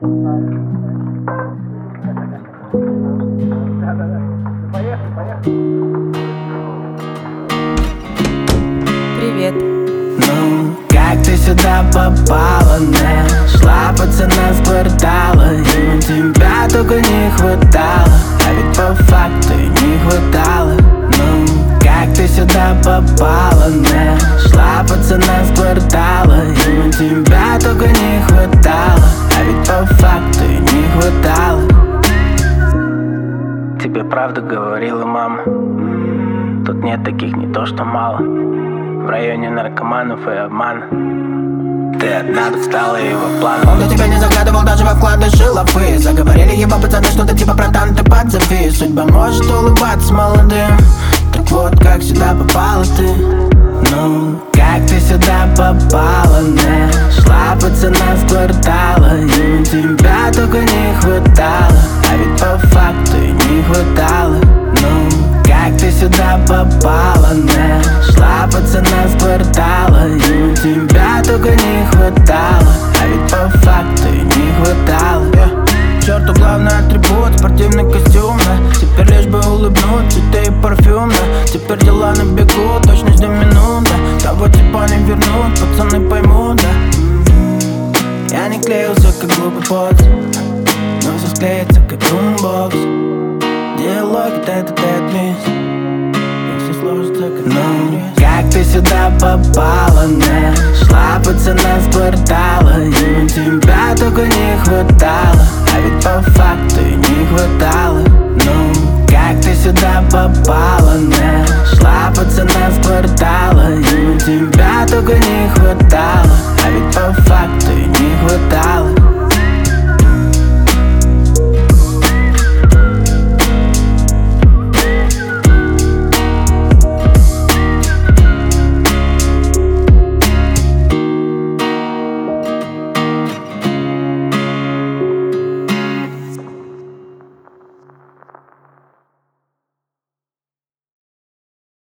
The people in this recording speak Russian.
Привет. Ну, как ты сюда попала, не? Шла пацана с квартала, ему тебя только не хватало. А ведь по факту и не хватало. Ну, как ты сюда попала, не? Шла пацана с квартала, ему тебя только не хватало. А ведь по факту и не хватало. Тебе правду говорила мама, тут нет таких, не то что мало. В районе наркоманов и обмана. Ты одна достала его план. Он до тебя не заглядывал даже во вкладыши лафы. Заговорили его пацаны, что-то типа братан, ты подзови. Судьба может улыбаться молодым. Так вот, как сюда попала ты. Ну, как ты сюда попала, не? Шла пацана с квартала, ему тебя только не хватало. А ведь по факту и не хватало. Ну, как ты сюда попала, не? Шла пацана с квартала, ему тебя только не хватало. А ведь по факту и не хватало. К черту главный атрибут, спортивный костюм, да. Теперь лишь бы улыбнуться, ты и парфюм, да. Теперь дела на бегу, точность до минут, да. Того типа не вернут, пацаны поймут, да. Я не клеился, как глупый пот, но все склеится, как бумбокс. Диалоги тет-а-тет-мисс, и все сложится, как ну, как ты сюда попала, не? Шла пацана с квартала, ему тебя только не хватало. А ведь по факту и не хватало. Ну, как ты сюда попала, не? Шла пацана с квартала, ему тебя только не хватало. А ведь по факту и не хватало.